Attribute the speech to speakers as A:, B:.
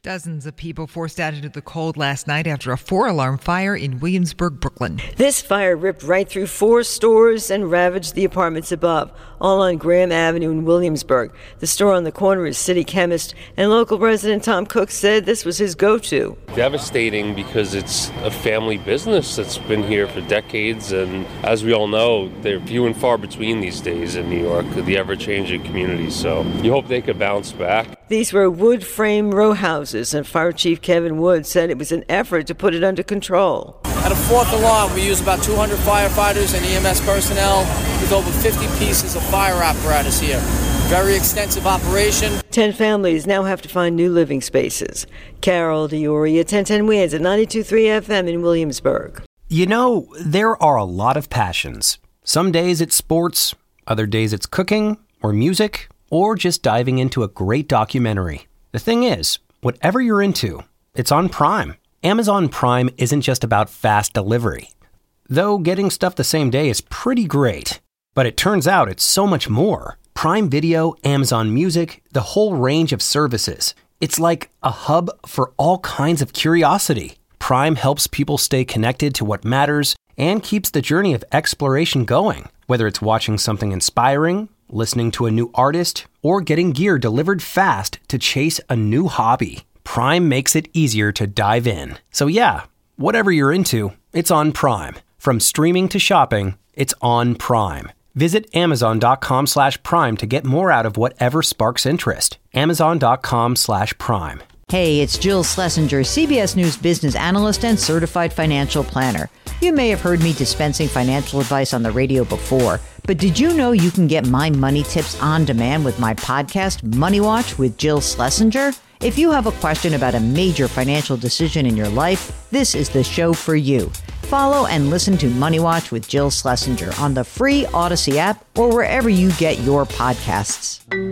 A: Dozens of people forced out into the cold last night after a 4-alarm fire in Williamsburg, Brooklyn.
B: This fire ripped right through 4 stores and ravaged the apartments above, all on Graham Avenue in Williamsburg. The store on the corner is City Chemist, and local resident Tom Cook said this was his go-to.
C: Devastating because it's a family business that's been here for decades, and as we all know, they're few and far between these days in New York, the ever-changing community, so you hope they could bounce back.
B: These were wood frame row houses, and Fire Chief Kevin Wood said it was an effort to put it under control.
D: At a 4th alarm, we use about 200 firefighters and EMS personnel with over 50 pieces of fire apparatus here. Very extensive operation.
B: 10 families now have to find new living spaces. Carol Diori at 1010 Winds at 92.3 FM in Williamsburg.
E: You know, there are a lot of passions. Some days it's sports, other days it's cooking or music, or just diving into a great documentary. The thing is, whatever you're into, it's on Prime. Amazon Prime isn't just about fast delivery. Though getting stuff the same day is pretty great. But it turns out it's so much more. Prime Video, Amazon Music, the whole range of services. It's like a hub for all kinds of curiosity. Prime helps people stay connected to what matters and keeps the journey of exploration going. Whether it's watching something inspiring, listening to a new artist, or getting gear delivered fast to chase a new hobby, Prime makes it easier to dive in. So yeah, whatever you're into, it's on Prime. From streaming to shopping, it's on Prime. Visit Amazon.com/Prime to get more out of whatever sparks interest. Amazon.com/Prime.
F: Hey, it's Jill Schlesinger, CBS News business analyst and certified financial planner. You may have heard me dispensing financial advice on the radio before, but did you know you can get my money tips on demand with my podcast, Money Watch with Jill Schlesinger? If you have a question about a major financial decision in your life, this is the show for you. Follow and listen to Money Watch with Jill Schlesinger on the free Odyssey app or wherever you get your podcasts.